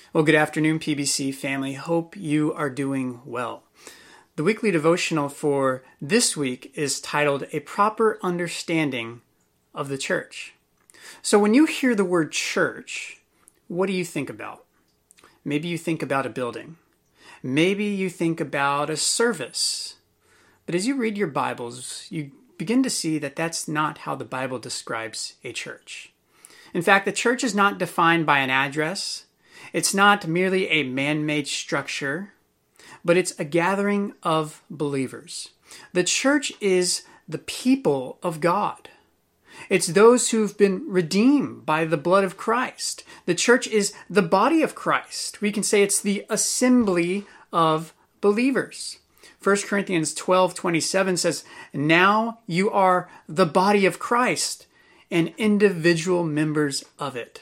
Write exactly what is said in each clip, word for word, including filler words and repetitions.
Well, good afternoon, P B C family. Hope you are doing well. The weekly devotional for this week is titled A Proper Understanding of the Church. So when you hear the word church, what do you think about? Maybe you think about a building. Maybe you think about a service. But as you read your Bibles, you begin to see that that's not how the Bible describes a church. In fact, the church is not defined by an address. It's not merely a man-made structure, but it's a gathering of believers. The church is the people of God. It's those who've been redeemed by the blood of Christ. The church is the body of Christ. We can say it's the assembly of believers. First Corinthians twelve twenty-seven says, "Now you are the body of Christ and individual members of it."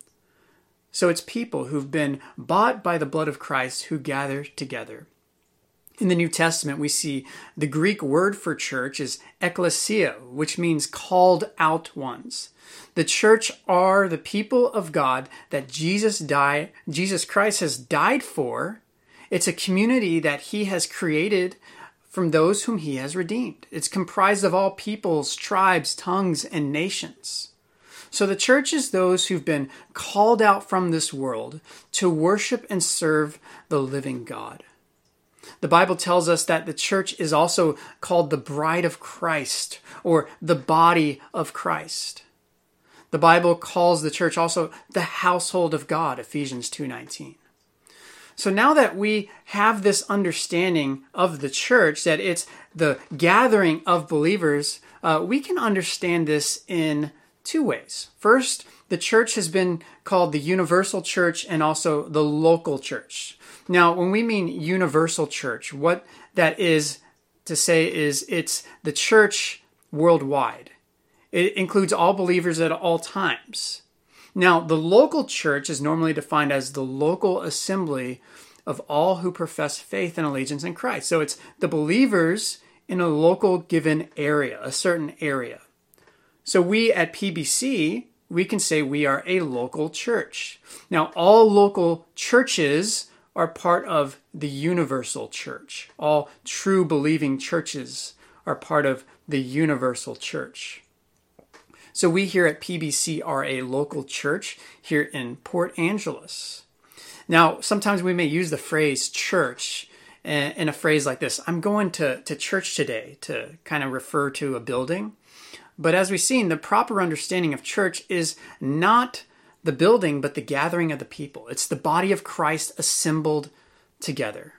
So it's people who've been bought by the blood of Christ who gather together. In the New Testament, we see the Greek word for church is ekklesia, which means called out ones. The church are the people of God that Jesus died, Jesus Christ has died for. It's a community that he has created from those whom he has redeemed. It's comprised of all peoples, tribes, tongues, and nations. So the church is those who've been called out from this world to worship and serve the living God. The Bible tells us that the church is also called the bride of Christ, or the body of Christ. The Bible calls the church also the household of God, Ephesians two nineteen. So now that we have this understanding of the church, that it's the gathering of believers, uh, we can understand this in two ways. First, the church has been called the universal church and also the local church. Now, when we mean universal church, what that is to say is it's the church worldwide. It includes all believers at all times. Now, the local church is normally defined as the local assembly of all who profess faith and allegiance in Christ. So it's the believers in a local given area, a certain area. So we at P B C, we can say we are a local church. Now, all local churches are part of the universal church. All true believing churches are part of the universal church. So we here at P B C are a local church here in Port Angeles. Now, sometimes we may use the phrase church in a phrase like this: I'm going to, to church today, to kind of refer to a building. But as we've seen, the proper understanding of church is not the building, but the gathering of the people. It's the body of Christ assembled together.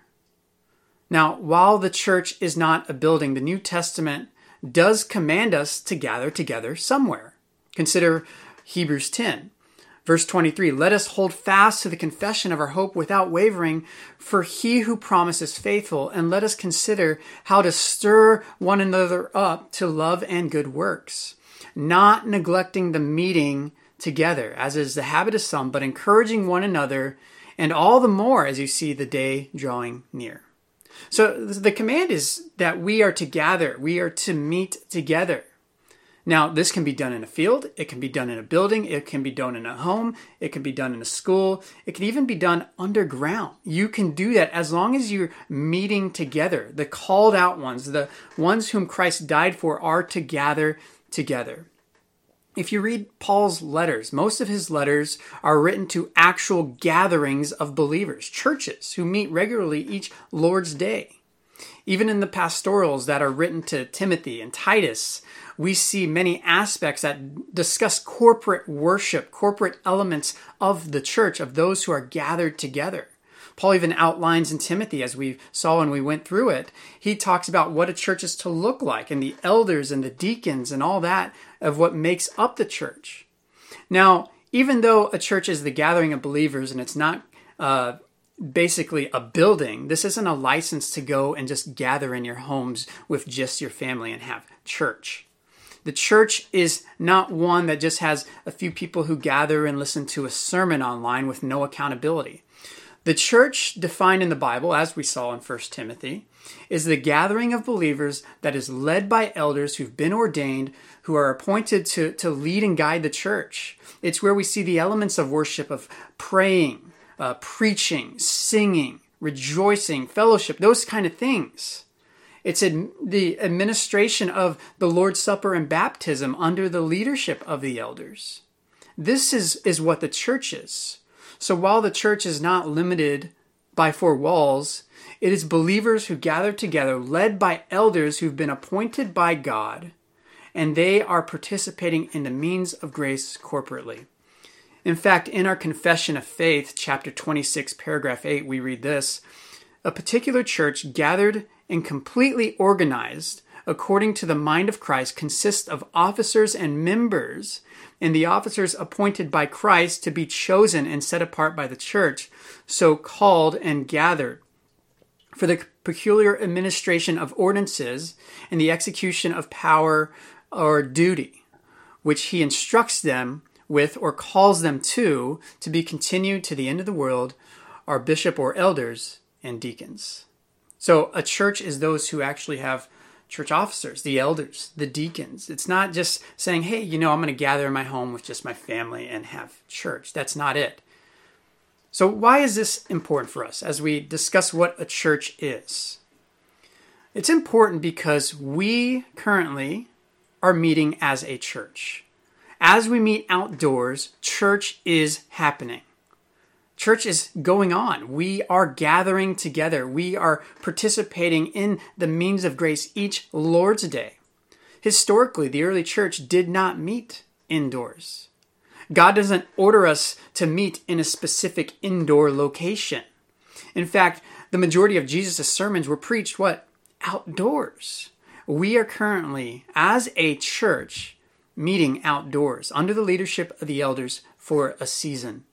Now, while the church is not a building, the New Testament does command us to gather together somewhere. Consider Hebrews ten, verse twenty-three. "Let us hold fast to the confession of our hope without wavering, for he who promises is faithful, and let us consider how to stir one another up to love and good works, not neglecting the meeting together, as is the habit of some, but encouraging one another, and all the more as you see the day drawing near." So the command is that we are to gather, we are to meet together. Now, this can be done in a field, it can be done in a building, it can be done in a home, it can be done in a school, it can even be done underground. You can do that as long as you're meeting together. The called out ones, the ones whom Christ died for, are to gather together. If you read Paul's letters, most of his letters are written to actual gatherings of believers, churches who meet regularly each Lord's Day. Even in the pastorals that are written to Timothy and Titus, we see many aspects that discuss corporate worship, corporate elements of the church, of those who are gathered together. Paul even outlines in Timothy, as we saw when we went through it, he talks about what a church is to look like, and the elders and the deacons and all that of what makes up the church. Now, even though a church is the gathering of believers and it's not uh, basically a building, this isn't a license to go and just gather in your homes with just your family and have church. The church is not one that just has a few people who gather and listen to a sermon online with no accountability. The church defined in the Bible, as we saw in First Timothy, is the gathering of believers that is led by elders who've been ordained, who are appointed to, to lead and guide the church. It's where we see the elements of worship, of praying, uh, preaching, singing, rejoicing, fellowship, those kind of things. It's ad- the administration of the Lord's Supper and baptism under the leadership of the elders. This is, is what the church is. So while the church is not limited by four walls, it is believers who gather together, led by elders who've been appointed by God, and they are participating in the means of grace corporately. In fact, in our Confession of Faith, chapter twenty-six, paragraph eight, we read this: a particular church gathered and completely organized according to the mind of Christ consists of officers and members, and the officers appointed by Christ to be chosen and set apart by the church, so called and gathered for the peculiar administration of ordinances and the execution of power or duty, which he instructs them with or calls them to, to be continued to the end of the world, are bishop or elders and deacons. So a church is those who actually have church officers, the elders, the deacons. It's not just saying, hey, you know, I'm going to gather in my home with just my family and have church. That's not it. So why is this important for us as we discuss what a church is? It's important because we currently are meeting as a church. As we meet outdoors, church is happening. Church is going on. We are gathering together. We are participating in the means of grace each Lord's Day. Historically, the early church did not meet indoors. God doesn't order us to meet in a specific indoor location. In fact, the majority of Jesus' sermons were preached, what? Outdoors. We are currently, as a church, meeting outdoors under the leadership of the elders for a season.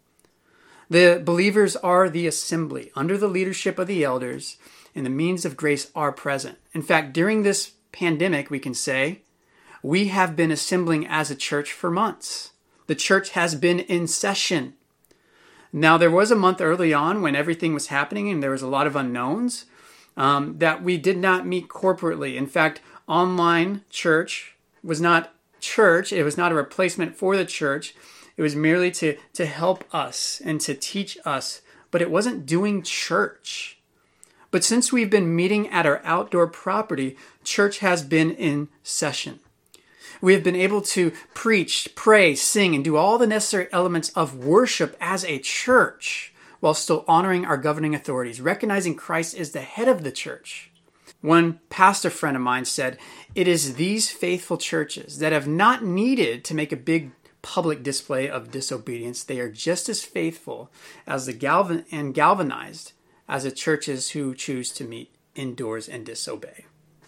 The believers are the assembly under the leadership of the elders, and the means of grace are present. In fact, during this pandemic, we can say, we have been assembling as a church for months. The church has been in session. Now, there was a month early on when everything was happening and there was a lot of unknowns um, that we did not meet corporately. In fact, online church was not church. It was not a replacement for the church. It was merely to, to help us and to teach us, but it wasn't doing church. But since we've been meeting at our outdoor property, church has been in session. We have been able to preach, pray, sing, and do all the necessary elements of worship as a church while still honoring our governing authorities, recognizing Christ is the head of the church. One pastor friend of mine said, it is these faithful churches that have not needed to make a big public display of disobedience. They are just as faithful as the galvan and galvanized as the churches who choose to meet indoors and disobey.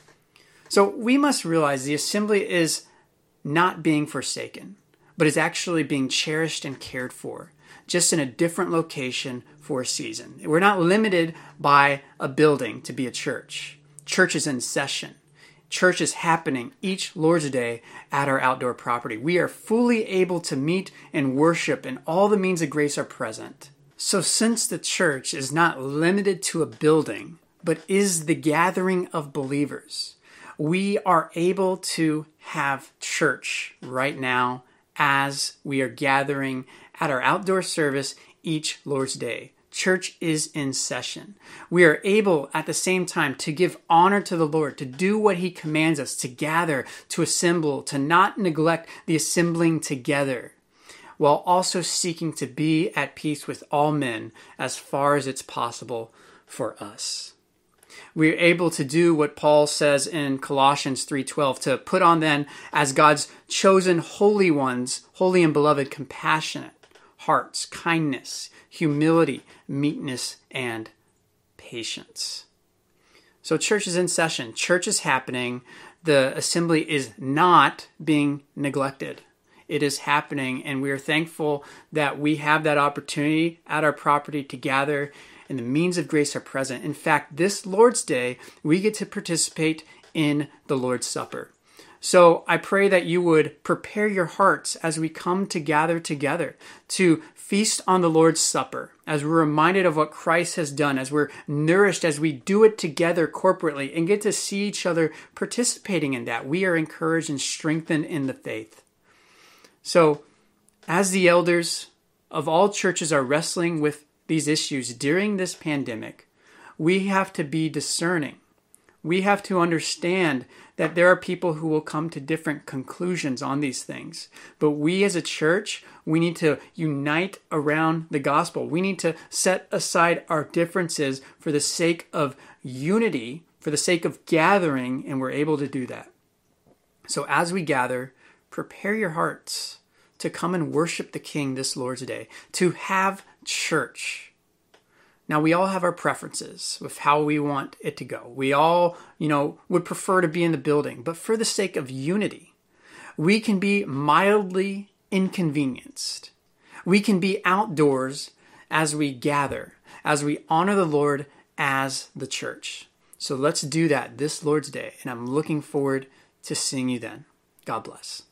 So we must realize the assembly is not being forsaken, but is actually being cherished and cared for, just in a different location for a season. We're not limited by a building to be a church. Church is in session. Church is happening each Lord's Day at our outdoor property. We are fully able to meet and worship, and all the means of grace are present. So since the church is not limited to a building, but is the gathering of believers, we are able to have church right now as we are gathering at our outdoor service each Lord's Day. Church is in session. We are able at the same time to give honor to the Lord, to do what He commands us, to gather, to assemble, to not neglect the assembling together, while also seeking to be at peace with all men as far as it's possible for us. We are able to do what Paul says in Colossians three twelve, to put on then as God's chosen holy ones, holy and beloved, compassionate hearts, kindness, humility, meekness, and patience. So church is in session. Church is happening. The assembly is not being neglected. It is happening, and we are thankful that we have that opportunity at our property to gather, and the means of grace are present. In fact, this Lord's Day, we get to participate in the Lord's Supper. So I pray that you would prepare your hearts as we come to gather together to feast on the Lord's Supper, as we're reminded of what Christ has done, as we're nourished, as we do it together corporately and get to see each other participating in that. We are encouraged and strengthened in the faith. So as the elders of all churches are wrestling with these issues during this pandemic, we have to be discerning. We have to understand that there are people who will come to different conclusions on these things. But we as a church, we need to unite around the gospel. We need to set aside our differences for the sake of unity, for the sake of gathering, and we're able to do that. So as we gather, prepare your hearts to come and worship the King this Lord's Day, to have church. Now, we all have our preferences with how we want it to go. We all, you know, would prefer to be in the building, but for the sake of unity, we can be mildly inconvenienced. We can be outdoors as we gather, as we honor the Lord as the church. So let's do that this Lord's Day, and I'm looking forward to seeing you then. God bless.